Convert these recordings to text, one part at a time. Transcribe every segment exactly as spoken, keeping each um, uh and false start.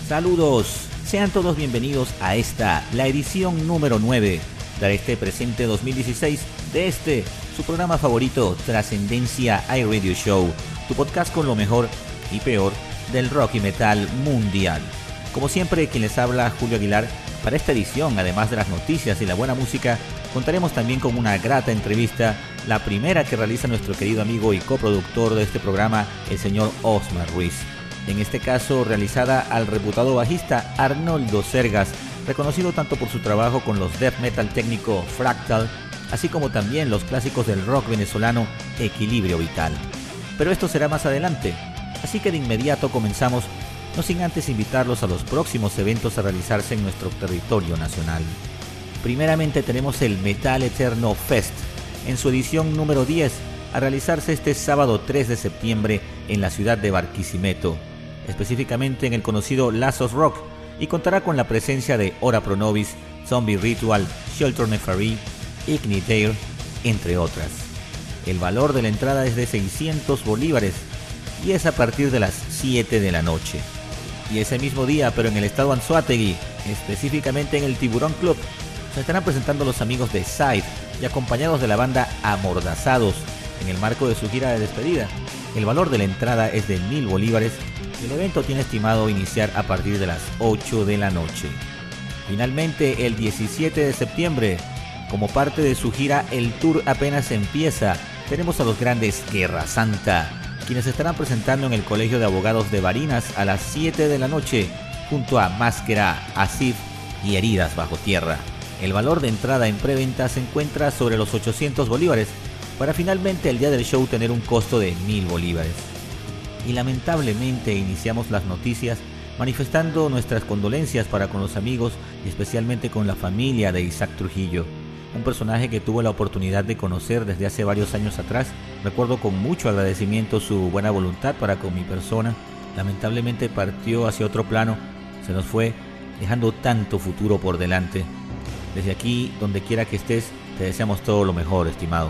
Saludos, sean todos bienvenidos a esta, la edición número nueve de este presente dos mil dieciséis de este, su programa favorito, Trascendencia iRadio Show, tu podcast con lo mejor y peor del rock y metal mundial. Como siempre, quien les habla, Julio Aguilar. Para esta edición, además de las noticias y la buena música, contaremos también con una grata entrevista, la primera que realiza nuestro querido amigo y coproductor de este programa, el señor Osmar Ruiz. En este caso, realizada al reputado bajista Arnoldo Cergas, reconocido tanto por su trabajo con los death metal técnico Fractal, así como también los clásicos del rock venezolano Equilibrio Vital. Pero esto será más adelante, así que de inmediato comenzamos, no sin antes invitarlos a los próximos eventos a realizarse en nuestro territorio nacional. Primeramente tenemos el Metal Eterno Fest, en su edición número diez, a realizarse este sábado tres de septiembre en la ciudad de Barquisimeto, específicamente en el conocido Lazos Rock, y contará con la presencia de Ora Pro Nobis, Zombie Ritual, Shelter Neferee, Ignitaire, entre otras. El valor de la entrada es de seiscientos bolívares y es a partir de las siete de la noche. Y ese mismo día, pero en el estado Anzoátegui, específicamente en el Tiburón Club, se estarán presentando los amigos de Side y acompañados de la banda Amordazados en el marco de su gira de despedida. El valor de la entrada es de mil bolívares y el evento tiene estimado iniciar a partir de las ocho de la noche. Finalmente, el diecisiete de septiembre, como parte de su gira El Tour Apenas Empieza, tenemos a los grandes Guerra Santa, quienes estarán presentando en el Colegio de Abogados de Barinas a las siete de la noche, junto a Máscara, Asif y Heridas Bajo Tierra. El valor de entrada en preventa se encuentra sobre los ochocientos bolívares, para finalmente el día del show tener un costo de mil bolívares. Y lamentablemente iniciamos las noticias manifestando nuestras condolencias para con los amigos y especialmente con la familia de Isaac Trujillo, un personaje que tuve la oportunidad de conocer desde hace varios años atrás. Recuerdo con mucho agradecimiento su buena voluntad para con mi persona. Lamentablemente partió hacia otro plano, se nos fue, dejando tanto futuro por delante. Desde aquí, donde quiera que estés, te deseamos todo lo mejor, estimado.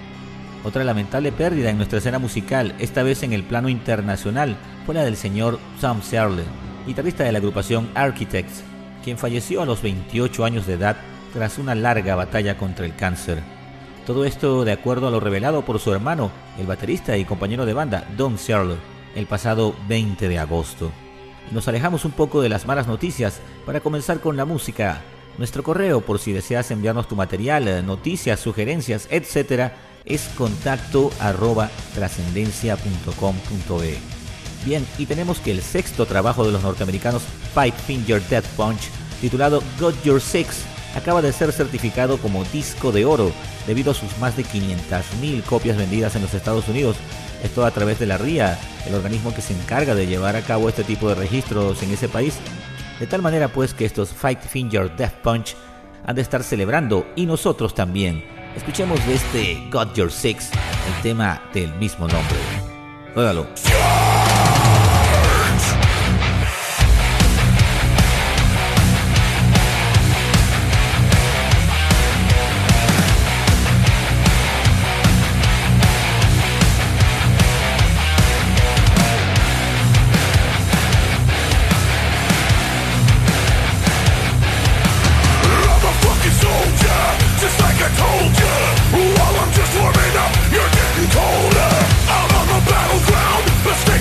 Otra lamentable pérdida en nuestra escena musical, esta vez en el plano internacional, fue la del señor Tom Searle, guitarrista de la agrupación Architects, quien falleció a los veintiocho años de edad tras una larga batalla contra el cáncer. Todo esto de acuerdo a lo revelado por su hermano, el baterista y compañero de banda, Don Searle, el pasado veinte de agosto. Nos alejamos un poco de las malas noticias para comenzar con la música. Nuestro correo, por si deseas enviarnos tu material, noticias, sugerencias, etcétera, es contacto arroba trascendencia punto com punto be. Bien, y tenemos que el sexto trabajo de los norteamericanos Five Finger Death Punch, titulado Got Your Six, acaba de ser certificado como disco de oro debido a sus más de quinientas mil copias vendidas en los Estados Unidos. Esto a través de la R I A, el organismo que se encarga de llevar a cabo este tipo de registros en ese país. De tal manera pues que estos Five Finger Death Punch han de estar celebrando, y nosotros también. Escuchemos de este Got Your Six, el tema del mismo nombre. Ruégalo. Just like I told ya, while I'm just warming up, you're getting colder. Out on the battleground, but still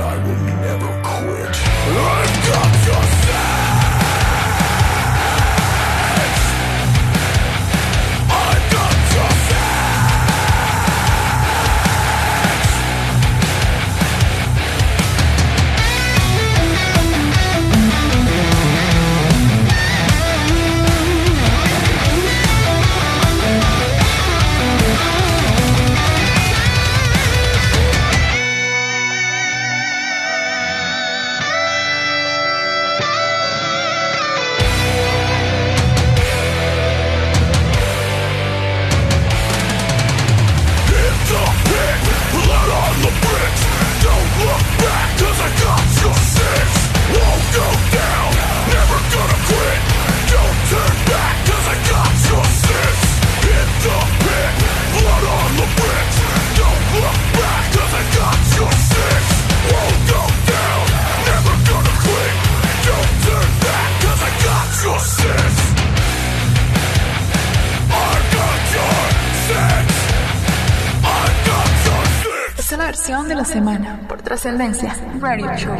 De la semana por Trascendencia Radio Show.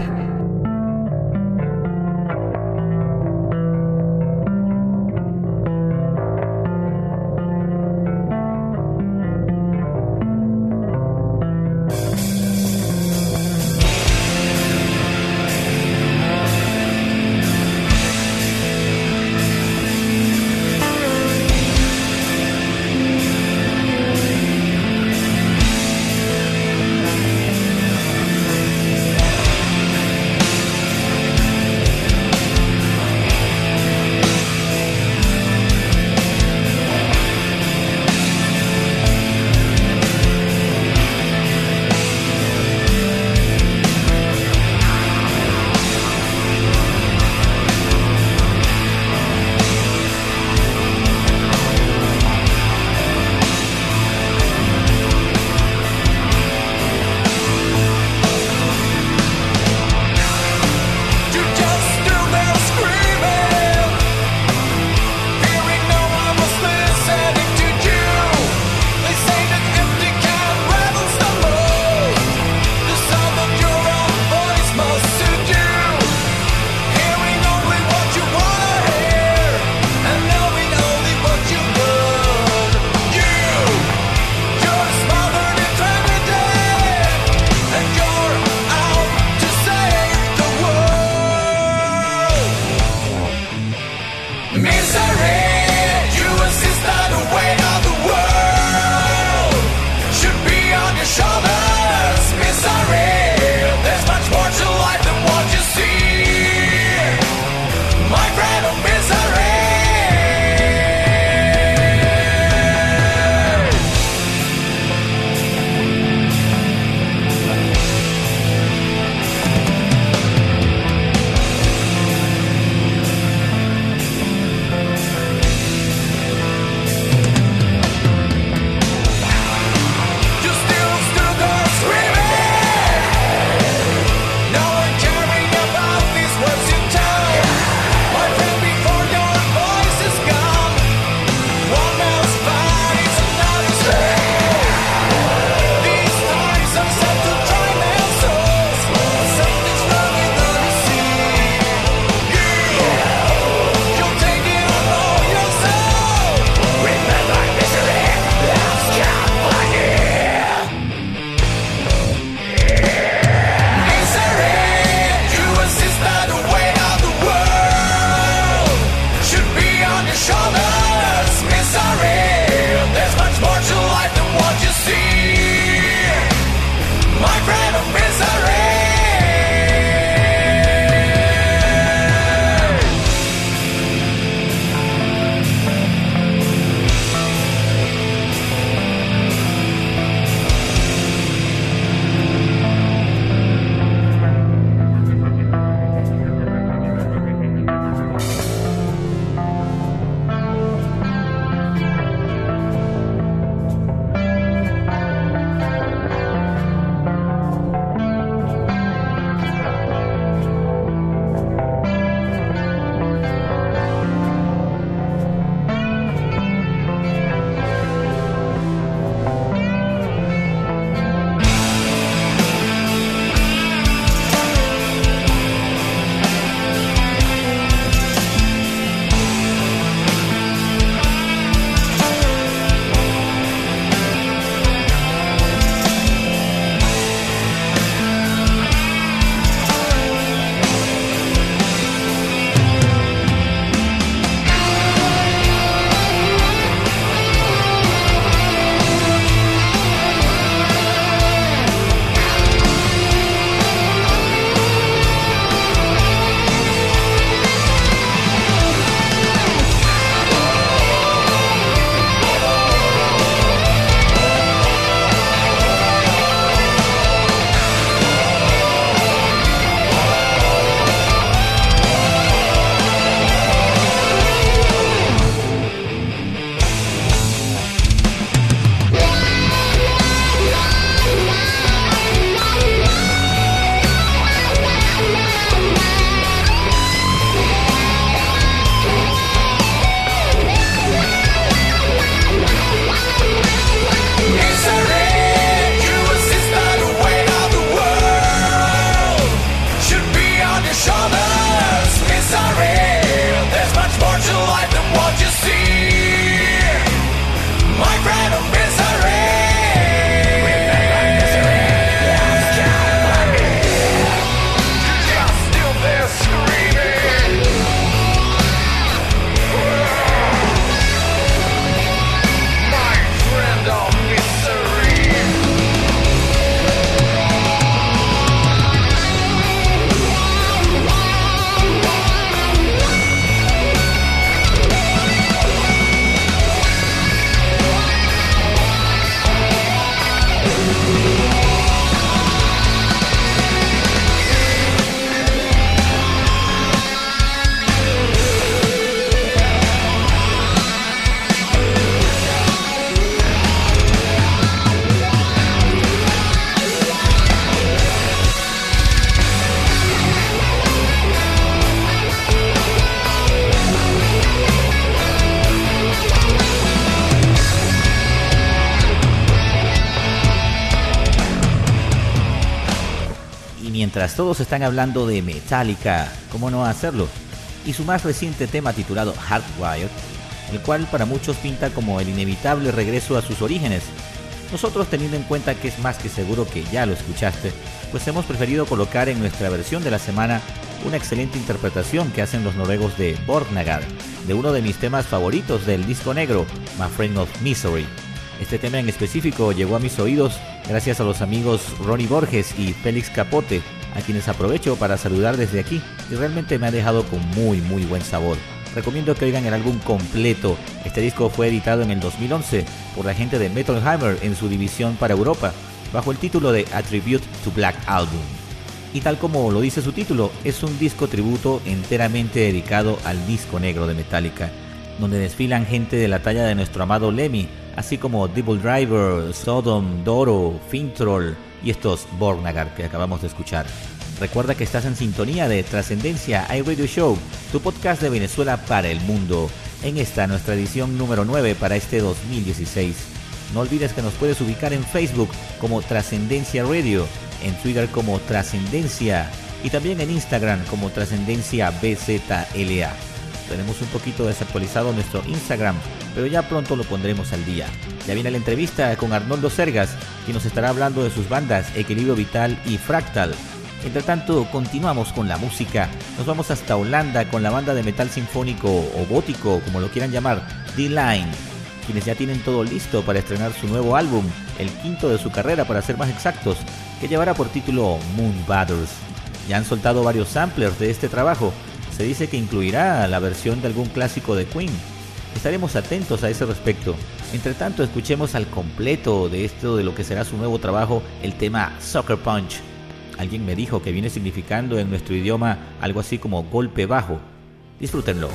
Y mientras todos están hablando de Metallica, ¿cómo no hacerlo? Y su más reciente tema titulado Hardwired, el cual para muchos pinta como el inevitable regreso a sus orígenes. Nosotros, teniendo en cuenta que es más que seguro que ya lo escuchaste, pues hemos preferido colocar en nuestra versión de la semana una excelente interpretación que hacen los noruegos de Borknagar, de uno de mis temas favoritos del disco negro, My Friend of Misery. Este tema en específico llegó a mis oídos gracias a los amigos Ronnie Borges y Félix Capote, a quienes aprovecho para saludar desde aquí, y realmente me ha dejado con muy muy buen sabor. Recomiendo que oigan el álbum completo. Este disco fue editado en el dos mil once por la gente de Metal Hammer en su división para Europa, bajo el título de A Tribute to Black Album. Y tal como lo dice su título, es un disco tributo enteramente dedicado al disco negro de Metallica, donde desfilan gente de la talla de nuestro amado Lemmy, así como Devil Driver, Sodom, Doro, Fintroll y estos Borknagar que acabamos de escuchar. Recuerda que estás en sintonía de Trascendencia iRadio Show, tu podcast de Venezuela para el mundo, en esta nuestra edición número nueve para este dos mil dieciséis. No olvides que nos puedes ubicar en Facebook como Trascendencia Radio, en Twitter como Trascendencia y también en Instagram como Trascendencia B Z L A. Tenemos un poquito desactualizado nuestro Instagram, pero ya pronto lo pondremos al día. Ya viene la entrevista con Arnoldo Sergas, quien nos estará hablando de sus bandas Equilibrio Vital y Fractal. Entre tanto, continuamos con la música. Nos vamos hasta Holanda con la banda de metal sinfónico o gótico, como lo quieran llamar, D-Line, quienes ya tienen todo listo para estrenar su nuevo álbum, el quinto de su carrera para ser más exactos, que llevará por título Moon Batters. Ya han soltado varios samplers de este trabajo. Se dice que incluirá la versión de algún clásico de Queen. Estaremos atentos a ese respecto. Entre tanto, escuchemos al completo de esto de lo que será su nuevo trabajo, el tema Sucker Punch. Alguien me dijo que viene significando en nuestro idioma algo así como golpe bajo. Disfrútenlo.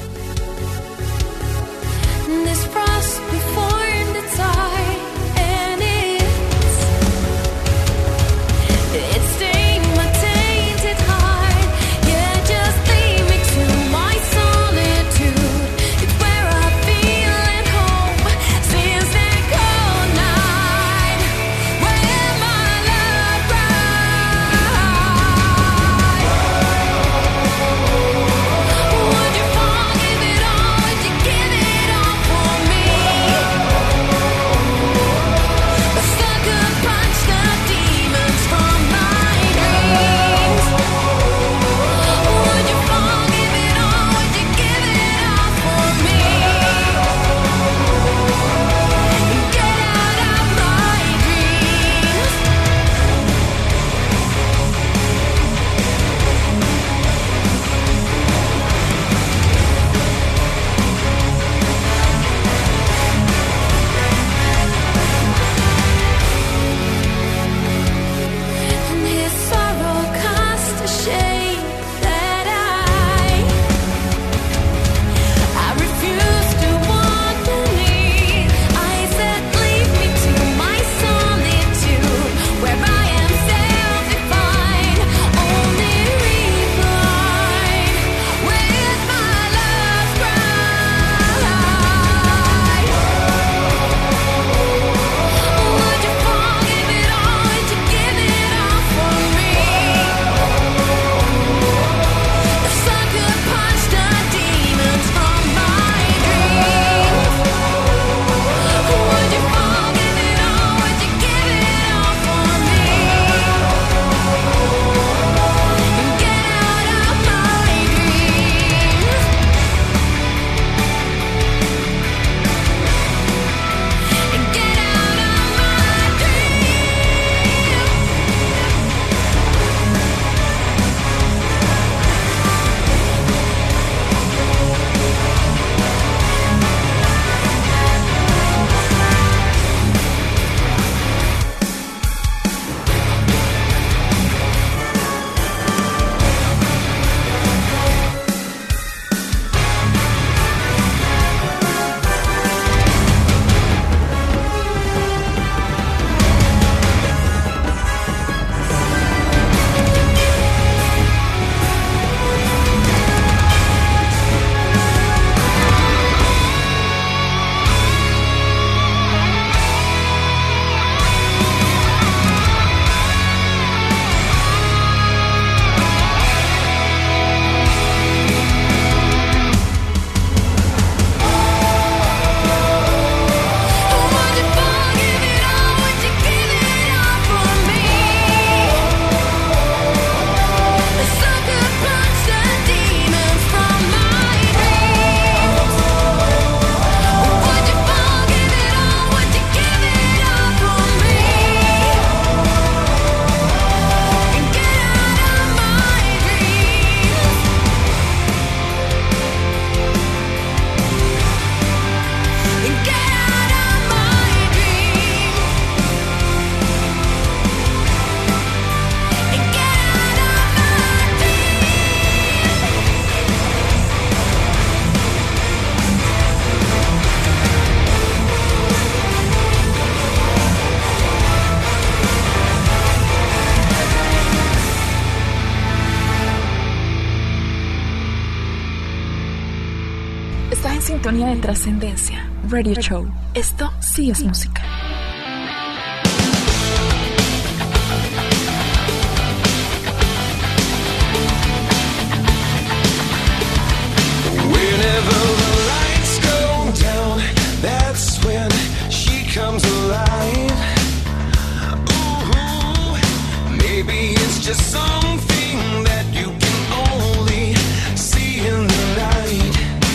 Would you forgive sintonía de Trascendencia Radio Show. Esto sí es música. Whenever the lights go down, that's when she comes alive. Ooh, maybe it's just something that you can only see in the night.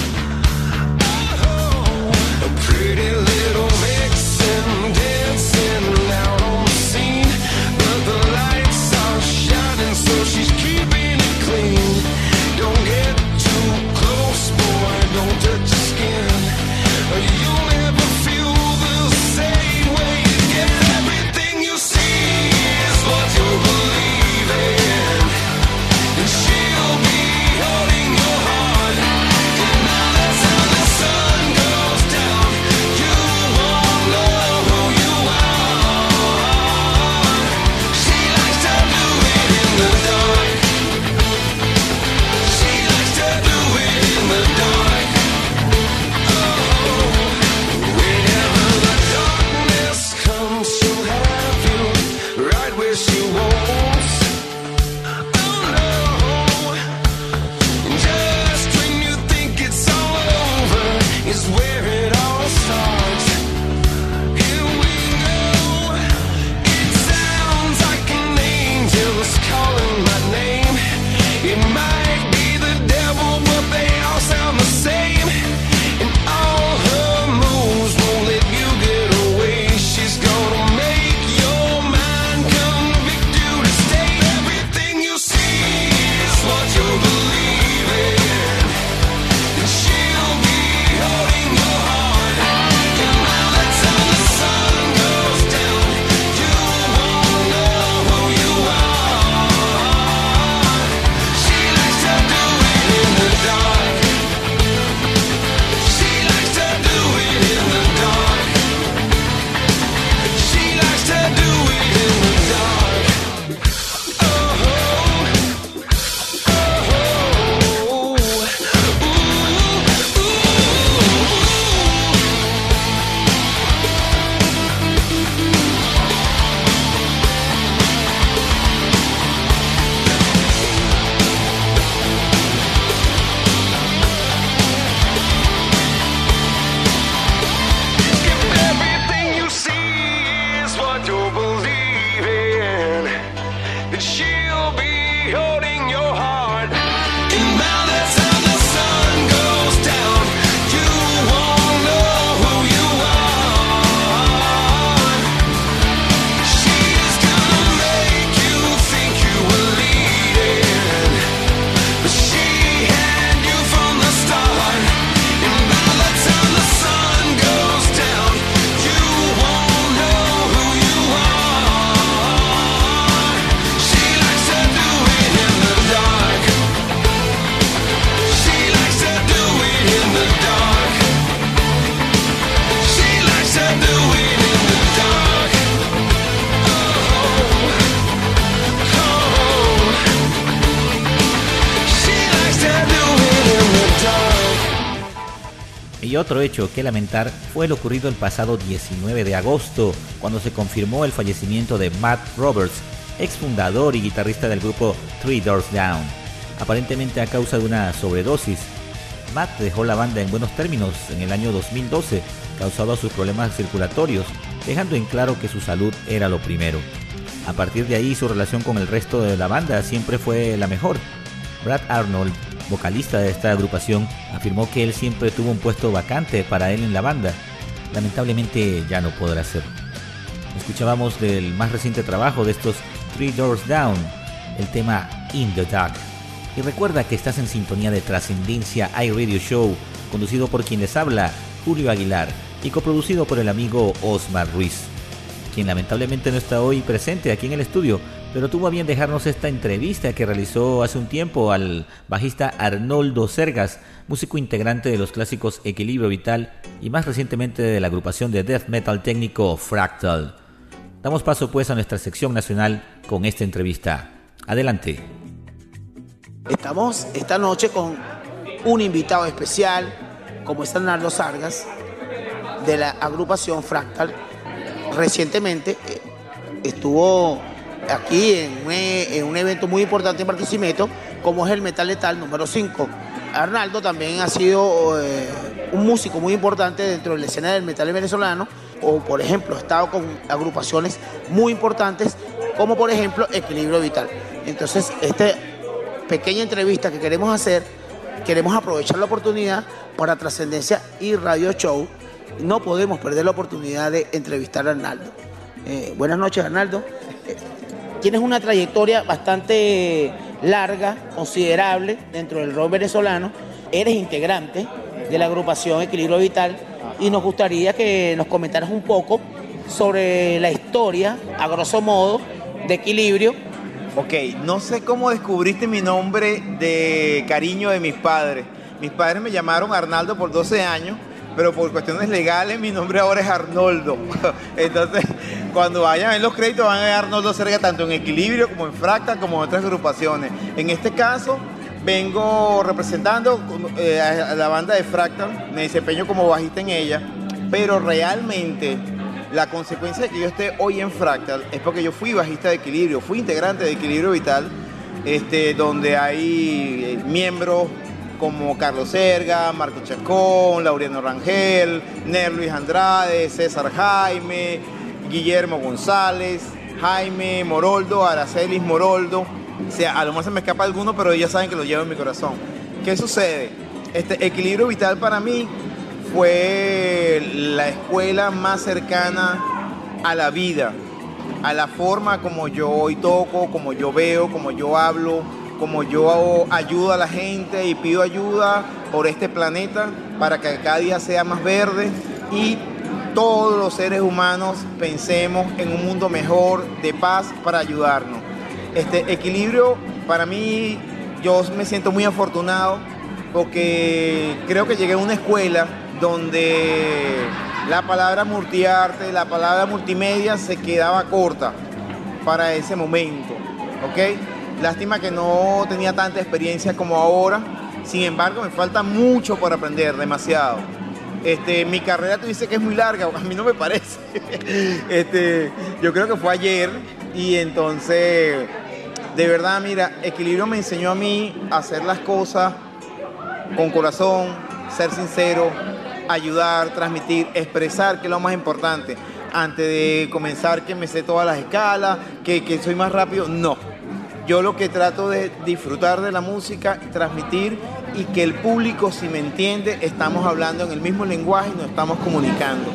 Oh, a pretty little vixen dancing out on the scene, but the lights are shining, so she's keeping it clean. Don't get too close, boy, don't touch your skin. You'll never feel the same way again. Everything you see is what you believe in, and she'll be holding your heart. And now that's how the sun goes down, you won't know who you are. She likes to do it in the dark. She likes to do it in the dark. Oh, whenever the darkness comes, she'll have you right where she wants. Oh no, just when you think it's all over is where it all starts. Here we go. It sounds like an angel's calling my name. It might be the devil, but they all sound the same. And all her moves won't let you get away. She's gonna make your mind convict you to stay. Everything you see is what you believe in, and she'll be holding your heart. And now that's how the sun goes down, you won't know who you are. She likes to do it in the dark. She likes to do it in the dark. She likes to do it in the dark. Oh, oh, ooh, ooh. If everything you see is what you believe in, then she'll be holding your heart. And now that's how the sun goes down, you won't know who you are. She's gonna make you think you were leading, but she had you from the start. And now that's how the sun goes down, you won't know who you are. She likes to do it in the dark. She likes to do it in the dark. She likes to do it in the dark. Oh, oh. She likes to do it in the dark. Y otro hecho que lamentar fue el ocurrido el pasado diecinueve de agosto, cuando se confirmó el fallecimiento de Matt Roberts, exfundador y guitarrista del grupo Three Doors Down, aparentemente a causa de una sobredosis. Matt dejó la banda en buenos términos en el año dos mil doce, causado a sus problemas circulatorios, dejando en claro que su salud era lo primero. A partir de ahí, su relación con el resto de la banda siempre fue la mejor. Brad Arnold, vocalista de esta agrupación, afirmó que él siempre tuvo un puesto vacante para él en la banda. Lamentablemente ya no podrá ser. Escuchábamos del más reciente trabajo de estos Three Doors Down, el tema In the Dark. Y recuerda que estás en sintonía de Trascendencia iRadio Show, conducido por quien les habla, Julio Aguilar, y coproducido por el amigo Osmar Ruiz, quien lamentablemente no está hoy presente aquí en el estudio, pero tuvo a bien dejarnos esta entrevista que realizó hace un tiempo al bajista Arnoldo Sergas, músico integrante de los clásicos Equilibrio Vital y más recientemente de la agrupación de death metal técnico Fractal. Damos paso pues a nuestra sección nacional con esta entrevista. Adelante. Estamos esta noche con un invitado especial, como es Arnaldo Sargas, de la agrupación Fractal. Recientemente eh, estuvo aquí en un, en un evento muy importante en Barquisimeto, como es el Metal Letal número cinco. Arnaldo también ha sido eh, un músico muy importante dentro de la escena del metal venezolano, o por ejemplo ha estado con agrupaciones muy importantes, como por ejemplo Equilibrio Vital. Entonces, esta pequeña entrevista que queremos hacer, queremos aprovechar la oportunidad para Trascendencia y Radio Show. No podemos perder la oportunidad de entrevistar a Arnaldo. Eh, buenas noches, Arnaldo. Eh, tienes una trayectoria bastante larga, considerable dentro del rock venezolano. Eres integrante de la agrupación Equilibrio Vital y nos gustaría que nos comentaras un poco sobre la historia, a grosso modo, de Equilibrio. Ok, no sé cómo descubriste mi nombre de cariño de mis padres. Mis padres me llamaron Arnaldo por doce años, pero por cuestiones legales mi nombre ahora es Arnoldo. Entonces, cuando vayan en los créditos van a ver Arnoldo Serga tanto en Equilibrio como en Fractal como en otras agrupaciones. En este caso, vengo representando eh, a la banda de Fractal, me desempeño como bajista en ella, pero realmente la consecuencia de que yo esté hoy en Fractal es porque yo fui bajista de Equilibrio, fui integrante de Equilibrio Vital, este, donde hay miembros como Carlos Serga, Marco Chacón, Laureano Rangel, Ner Luis Andrade, César Jaime, Guillermo González, Jaime Moroldo, Aracelis Moroldo. O sea, a lo mejor se me escapa alguno, pero ya saben que lo llevo en mi corazón. ¿Qué sucede? Este Equilibrio Vital para mí fue la escuela más cercana a la vida, a la forma como yo hoy toco, como yo veo, como yo hablo, como yo ayudo a la gente y pido ayuda por este planeta para que cada día sea más verde y todos los seres humanos pensemos en un mundo mejor, de paz, para ayudarnos. Este Equilibrio, para mí, yo me siento muy afortunado porque creo que llegué a una escuela donde la palabra multiarte, la palabra multimedia se quedaba corta para ese momento, ¿ok? Lástima que no tenía tanta experiencia como ahora, sin embargo me falta mucho por aprender, demasiado. Este, mi carrera tú dices que es muy larga, a mí no me parece. Este, yo creo que fue ayer y entonces, de verdad, mira, Equilibrio me enseñó a mí a hacer las cosas con corazón, ser sincero, ayudar, transmitir, expresar, que es lo más importante. Antes de comenzar que me sé todas las escalas, que, que soy más rápido, no. Yo lo que trato de disfrutar de la música, transmitir y que el público, si me entiende, estamos hablando en el mismo lenguaje y nos estamos comunicando.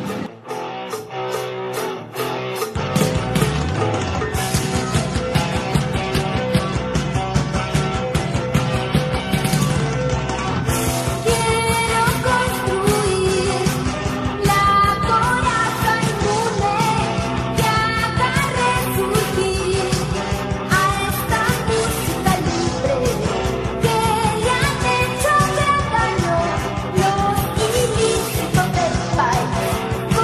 Los ilícitos del país.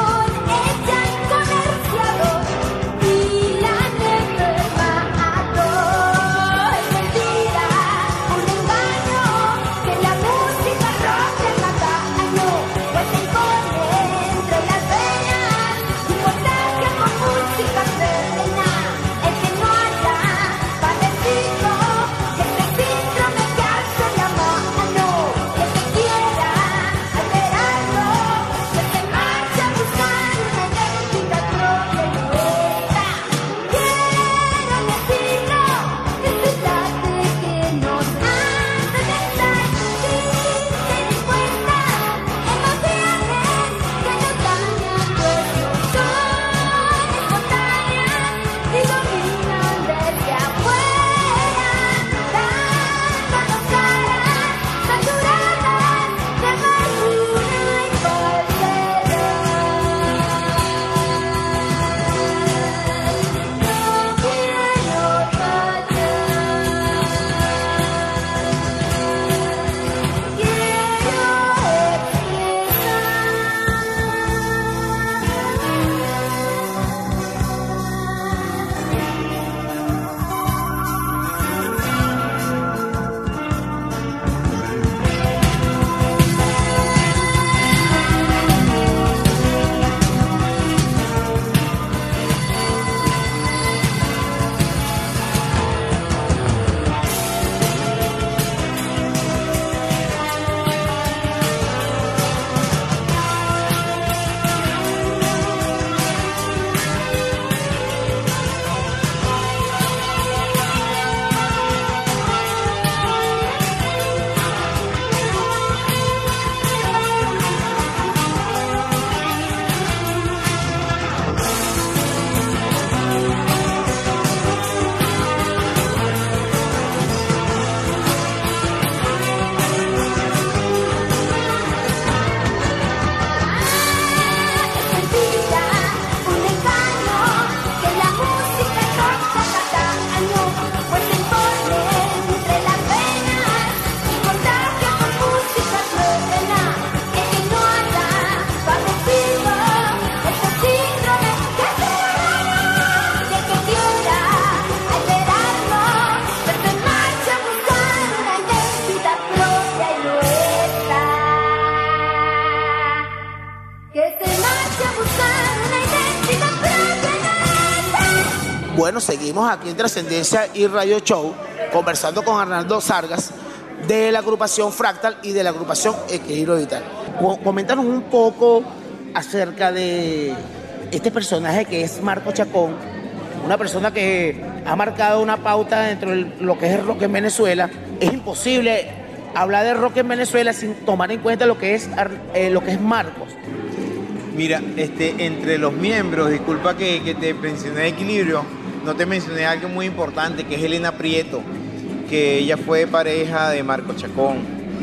bueno, seguimos aquí en Trascendencia y Radio Show conversando con Arnaldo Sargas de la agrupación Fractal y de la agrupación Equilibrio Vital. Coméntanos un poco acerca de este personaje que es Marco Chacón, una persona que ha marcado una pauta dentro de lo que es el rock en Venezuela. Es imposible hablar de rock en Venezuela sin tomar en cuenta lo que es, eh, lo que es Marcos. Mira, este, entre los miembros, disculpa que, que te mencioné Equilibrio, no te mencioné algo muy importante, que es Elena Prieto, que ella fue pareja de Marco Chacón.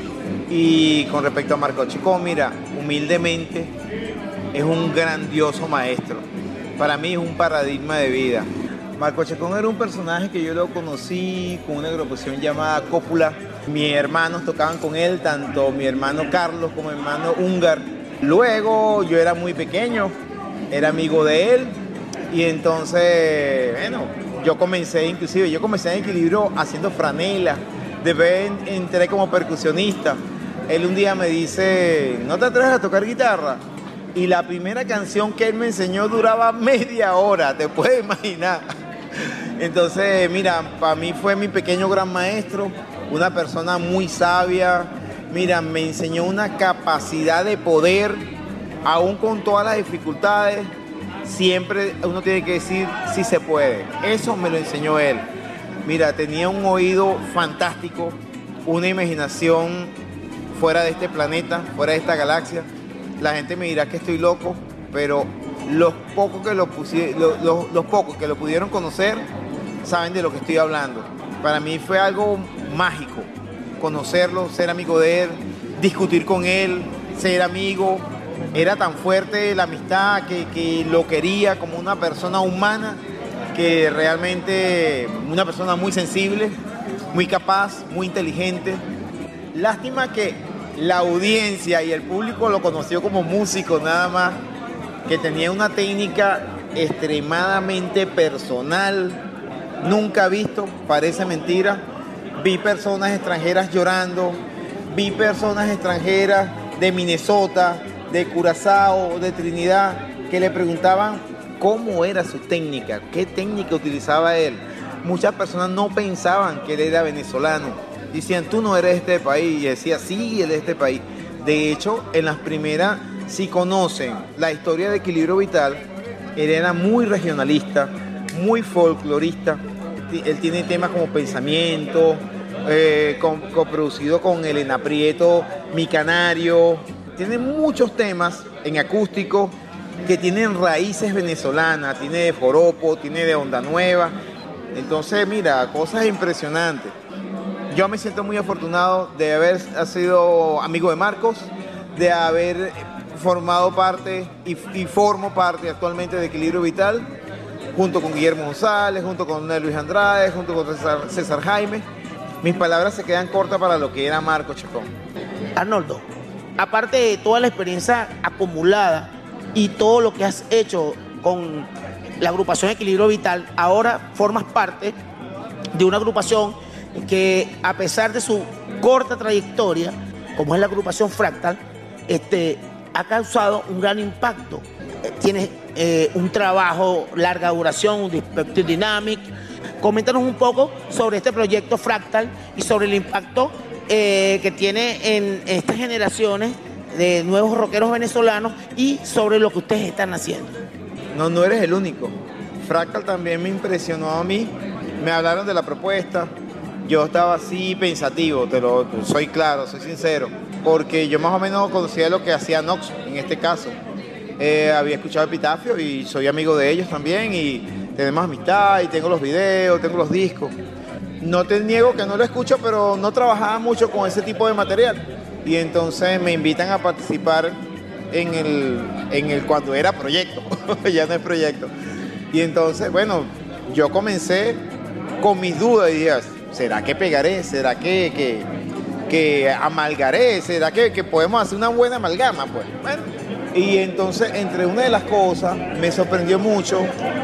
Y con respecto a Marco Chacón, mira, humildemente es un grandioso maestro. Para mí es un paradigma de vida. Marco Chacón era un personaje que yo lo conocí con una agrupación llamada Cópula. Mis hermanos tocaban con él, tanto mi hermano Carlos como mi hermano Húngar. Luego yo era muy pequeño, era amigo de él y entonces, bueno, yo comencé inclusive, yo comencé en Equilibrio haciendo franela, después entré como percusionista. Él un día me dice, ¿no te atreves a tocar guitarra? Y la primera canción que él me enseñó duraba media hora, te puedes imaginar. Entonces, mira, para mí fue mi pequeño gran maestro, una persona muy sabia. Mira, me enseñó una capacidad de poder, aún con todas las dificultades, siempre uno tiene que decir si se puede. Eso me lo enseñó él. Mira, tenía un oído fantástico, una imaginación fuera de este planeta, fuera de esta galaxia. La gente me dirá que estoy loco, pero los pocos que lo, pusi- los, los, los pocos que lo pudieron conocer saben de lo que estoy hablando. Para mí fue algo mágico. Conocerlo, ser amigo de él, discutir con él, ser amigo. Era tan fuerte la amistad que, que lo quería como una persona humana, que realmente una persona muy sensible, muy capaz, muy inteligente. Lástima que la audiencia y el público lo conoció como músico nada más, que tenía una técnica extremadamente personal, nunca visto, parece mentira. Vi personas extranjeras llorando, vi personas extranjeras de Minnesota, de Curazao, de Trinidad, que le preguntaban cómo era su técnica, qué técnica utilizaba él. Muchas personas no pensaban que él era venezolano. Decían, tú no eres de este país. Y decía, sí, él es de este país. De hecho, en las primeras, si conocen la historia de Equilibrio Vital, él era muy regionalista, muy folclorista. Él tiene temas como Pensamiento, eh, con, coproducido con Elena Prieto, Mi Canario. Tiene muchos temas en acústico que tienen raíces venezolanas. Tiene de joropo, tiene de onda nueva. Entonces, mira, cosas impresionantes. Yo me siento muy afortunado de haber sido amigo de Marcos, de haber formado parte y, y formo parte actualmente de Equilibrio Vital, junto con Guillermo González, junto con Luis Andrade, junto con César, César Jaime. Mis palabras se quedan cortas para lo que era Marco Chacón. Arnoldo, aparte de toda la experiencia acumulada y todo lo que has hecho con la agrupación Equilibrio Vital, ahora formas parte de una agrupación que, a pesar de su corta trayectoria, como es la agrupación Fractal, este, ha causado un gran impacto. Eh, tiene eh, un trabajo larga duración, un Spectre Dynamic. Coméntanos un poco sobre este proyecto Fractal y sobre el impacto eh, que tiene en estas generaciones de nuevos rockeros venezolanos y sobre lo que ustedes están haciendo. No, no eres el único. Fractal también me impresionó a mí. Me hablaron de la propuesta. Yo estaba así pensativo, te lo soy claro, soy sincero, porque yo más o menos conocía lo que hacía Nox en este caso. Eh, había escuchado Epitafio y soy amigo de ellos también y tenemos amistad y tengo los videos, tengo los discos. No te niego que no lo escucho, pero no trabajaba mucho con ese tipo de material. Y entonces me invitan a participar en el, en el cuando era proyecto, ya no es proyecto. Y entonces, bueno, yo comencé con mis dudas y dije, ¿será que pegaré? ¿Será que, que, que amalgaré? ¿Será que, que podemos hacer una buena amalgama? Pues, bueno. Y entonces, entre una de las cosas, me sorprendió mucho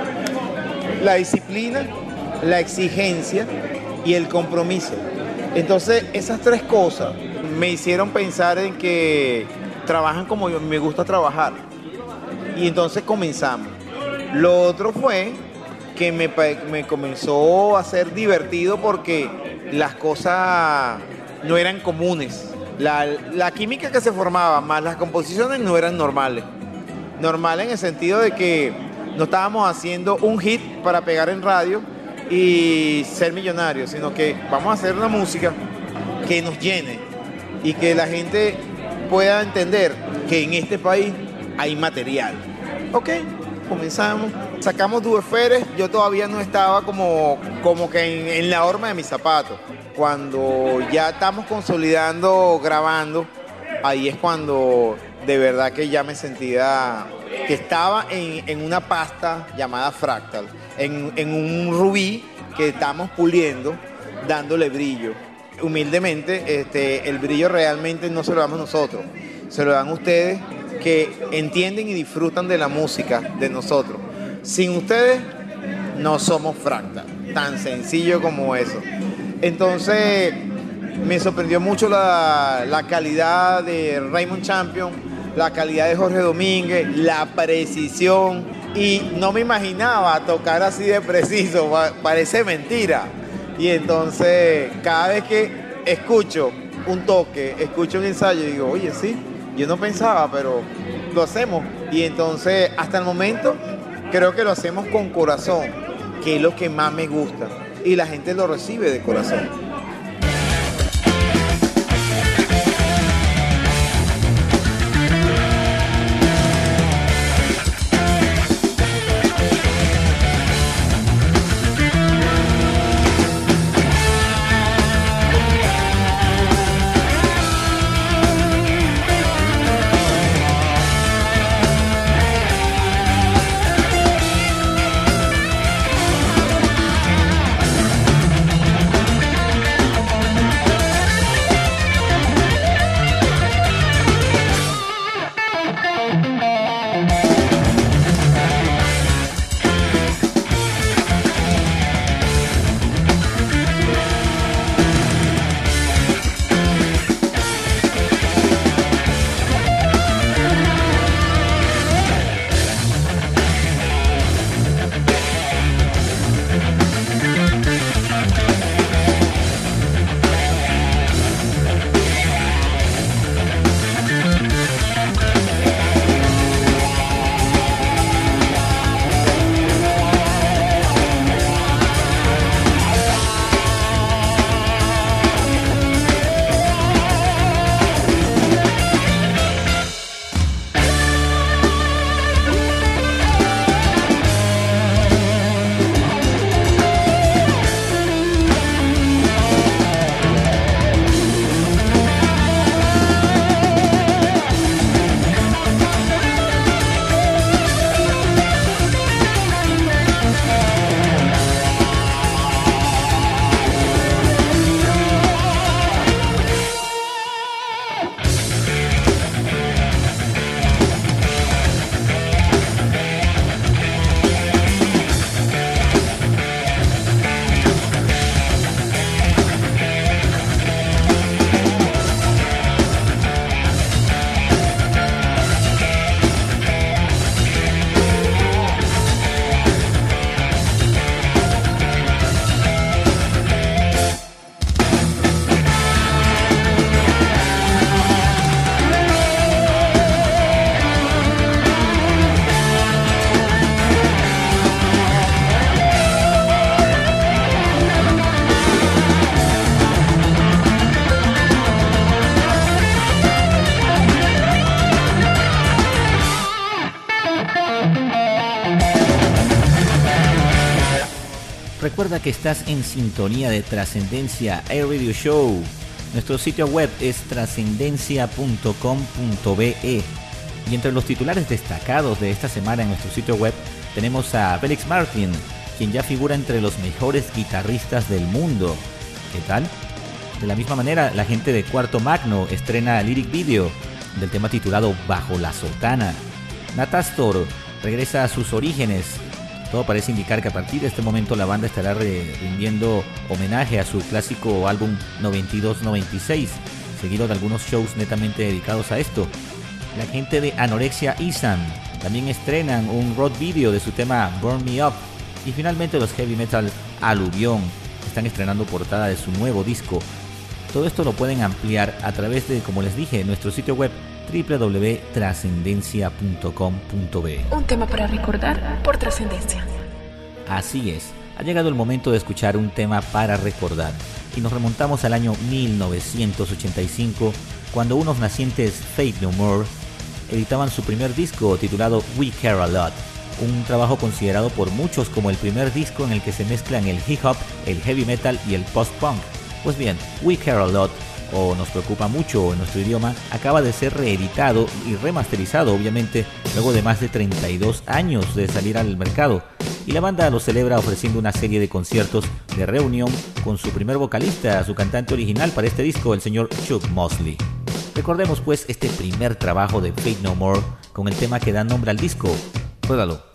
la disciplina, la exigencia y el compromiso. Entonces, esas tres cosas me hicieron pensar en que trabajan como yo, me gusta trabajar. Y entonces comenzamos. Lo otro fue que me, me comenzó a ser divertido porque las cosas no eran comunes. La, la química que se formaba más las composiciones no eran normales. Normal en el sentido de que no estábamos haciendo un hit para pegar en radio y ser millonarios, sino que vamos a hacer una música que nos llene y que la gente pueda entender que en este país hay material. Ok, comenzamos, sacamos Dueferes, yo todavía no estaba como, como que en, en la horma de mis zapatos. Cuando ya estamos consolidando, grabando, ahí es cuando de verdad que ya me sentía que estaba en, en una pasta llamada Fractal, en, en un rubí que estamos puliendo, dándole brillo. Humildemente, este, el brillo realmente no se lo damos nosotros, se lo dan ustedes que entienden y disfrutan de la música de nosotros. Sin ustedes no somos Fractal, tan sencillo como eso. Entonces me sorprendió mucho la, la calidad de Raymond Champion, la calidad de Jorge Domínguez, la precisión, y no me imaginaba tocar así de preciso, parece mentira. Y entonces cada vez que escucho un toque, escucho un ensayo, digo, oye, sí, yo no pensaba, pero lo hacemos. Y entonces hasta el momento creo que lo hacemos con corazón, que es lo que más me gusta, y la gente lo recibe de corazón. Recuerda que estás en sintonía de Trascendencia iRadio Show. Nuestro sitio web es trascendencia punto com punto be y entre los titulares destacados de esta semana en nuestro sitio web tenemos a Felix Martin, quien ya figura entre los mejores guitarristas del mundo. ¿Qué tal? De la misma manera, la gente de Cuarto Magno estrena lyric video del tema titulado Bajo la Sotana. Natastor regresa a sus orígenes. Todo parece indicar que a partir de este momento la banda estará rindiendo homenaje a su clásico álbum noventa y dos noventa y seis, seguido de algunos shows netamente dedicados a esto. La gente de Anorexia Isan también estrenan un road video de su tema Burn Me Up. Y finalmente los Heavy Metal Aluvión están estrenando portada de su nuevo disco. Todo esto lo pueden ampliar a través de, como les dije, nuestro sitio web doble u doble u doble u punto trascendencia punto com punto be. Un tema para recordar por Trascendencia. Así es, ha llegado el momento de escuchar un tema para recordar. Y nos remontamos al año mil novecientos ochenta y cinco, cuando unos nacientes Faith No More editaban su primer disco titulado We Care A Lot, un trabajo considerado por muchos como el primer disco en el que se mezclan el hip hop, el heavy metal y el post-punk. Pues bien, We Care A Lot, o Nos Preocupa Mucho en nuestro idioma, acaba de ser reeditado y remasterizado, obviamente, luego de más de treinta y dos años de salir al mercado. Y la banda lo celebra ofreciendo una serie de conciertos de reunión con su primer vocalista, su cantante original para este disco, el señor Chuck Mosley. Recordemos pues este primer trabajo de Faith No More con el tema que da nombre al disco. Ruégalo.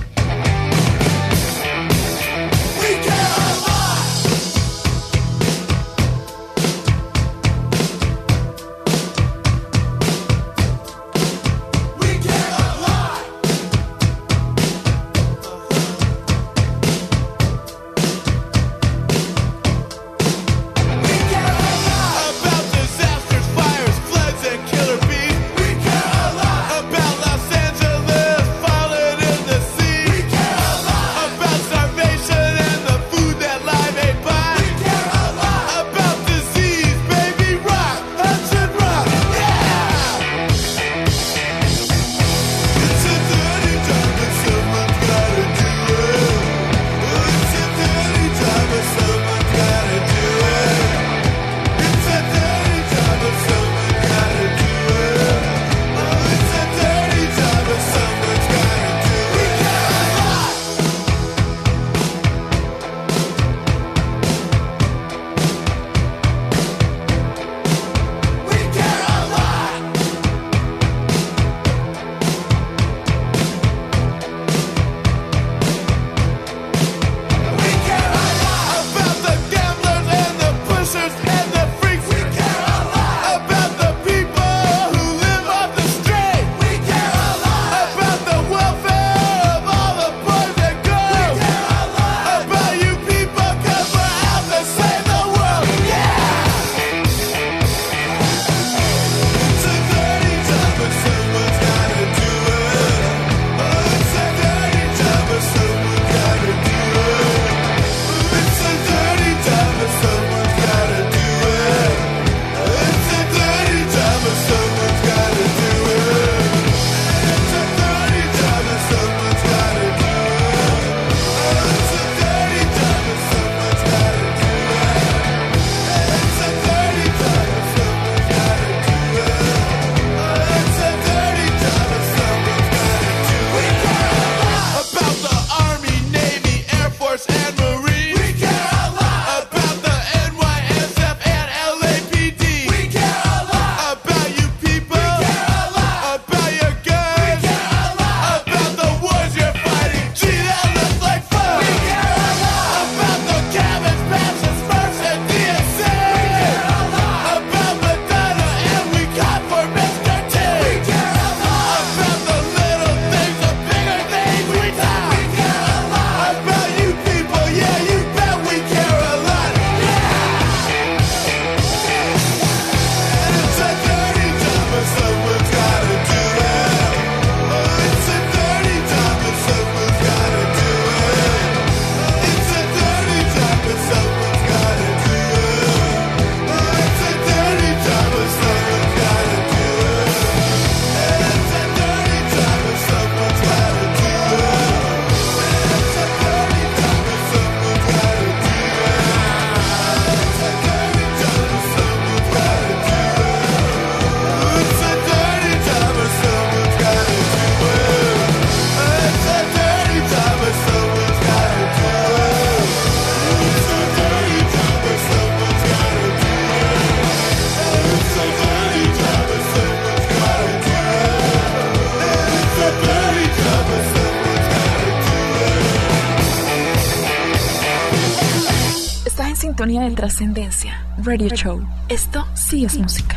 Sintonía de Trascendencia Radio Show. Esto sí es música.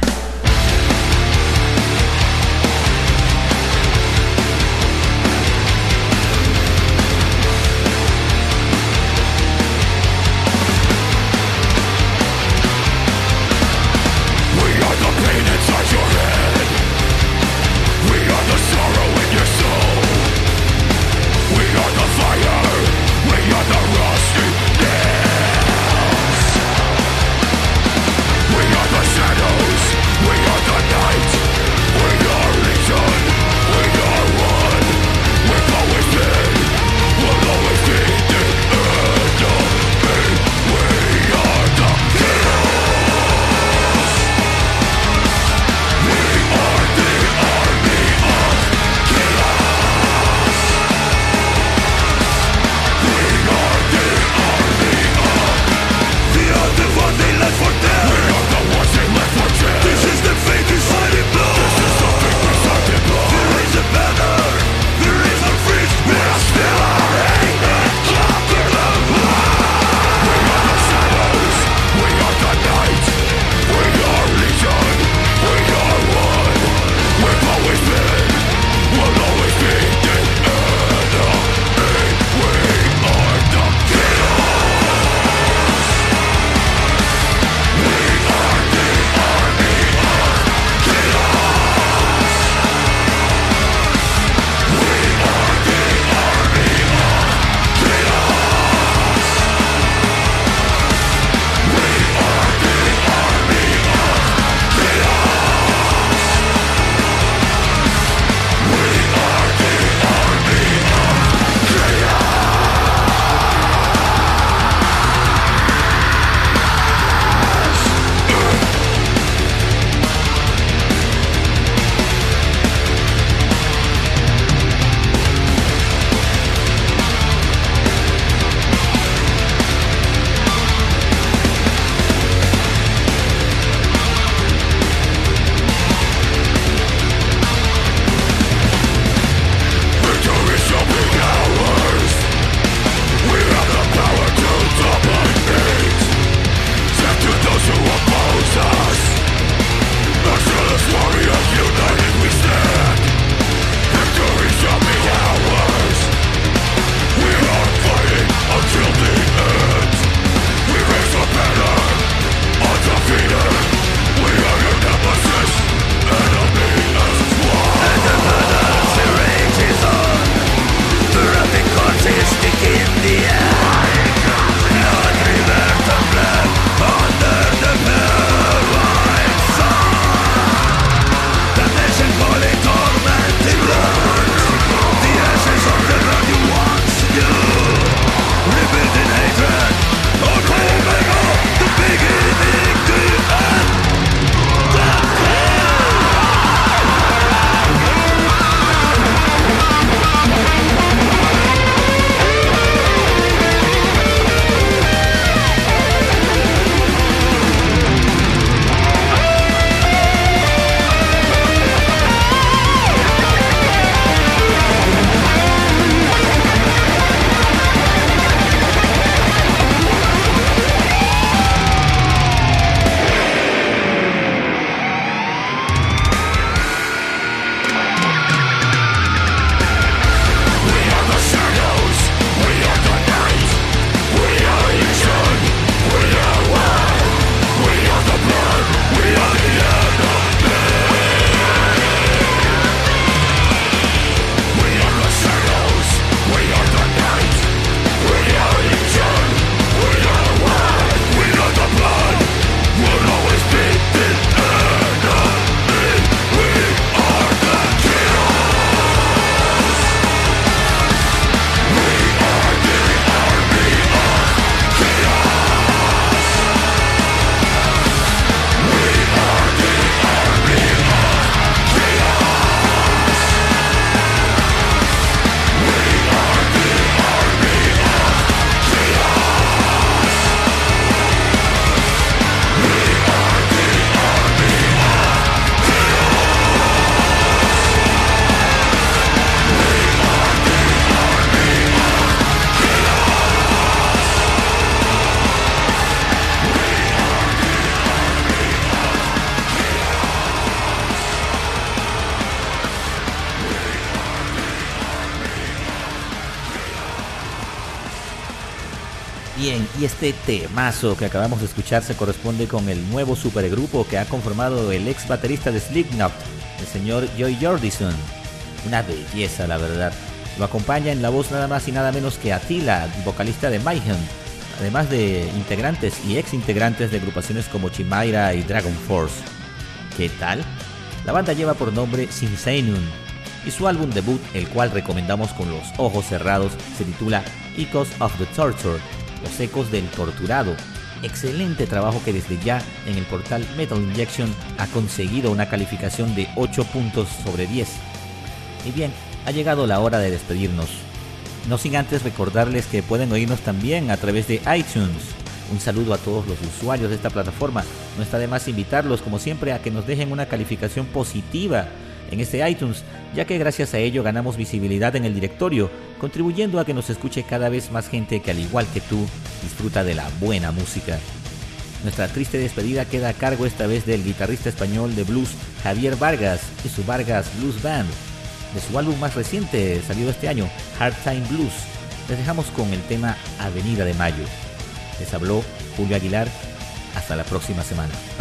Bien, y este temazo que acabamos de escuchar se corresponde con el nuevo supergrupo que ha conformado el ex baterista de Slipknot, el señor Joy Jordison. Una belleza, la verdad. Lo acompaña en la voz nada más y nada menos que Attila, vocalista de Mayhem, además de integrantes y ex integrantes de agrupaciones como Chimaira y Dragon Force. ¿Qué tal? La banda lleva por nombre Sinsaenum y su álbum debut, el cual recomendamos con los ojos cerrados, se titula Echoes of the Tortured, los ecos del torturado. Excelente trabajo que desde ya en el portal Metal Injection ha conseguido una calificación de ocho puntos sobre diez. Y bien, ha llegado la hora de despedirnos. No sin antes recordarles que pueden oírnos también a través de iTunes. Un saludo a todos los usuarios de esta plataforma. No está de más invitarlos, como siempre, a que nos dejen una calificación positiva en este iTunes, ya que gracias a ello ganamos visibilidad en el directorio, contribuyendo a que nos escuche cada vez más gente que, al igual que tú, disfruta de la buena música. Nuestra triste despedida queda a cargo esta vez del guitarrista español de blues Javier Vargas y su Vargas Blues Band, de su álbum más reciente, salido este año, Hard Time Blues. Les dejamos con el tema Avenida de Mayo. Les habló Julio Aguilar. Hasta la próxima semana.